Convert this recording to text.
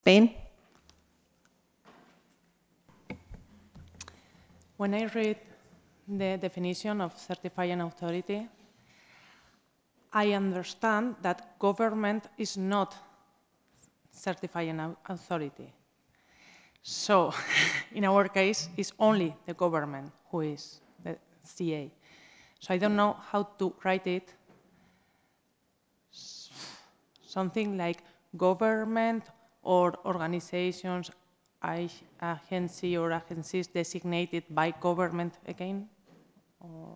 Ben? When I read the definition of certifying authority, I understand that government is not certifying authority. So, in our case, it's only the government who is the CA. So I don't know how to write it. Something like government or organizations, agency or agencies designated by government again? Or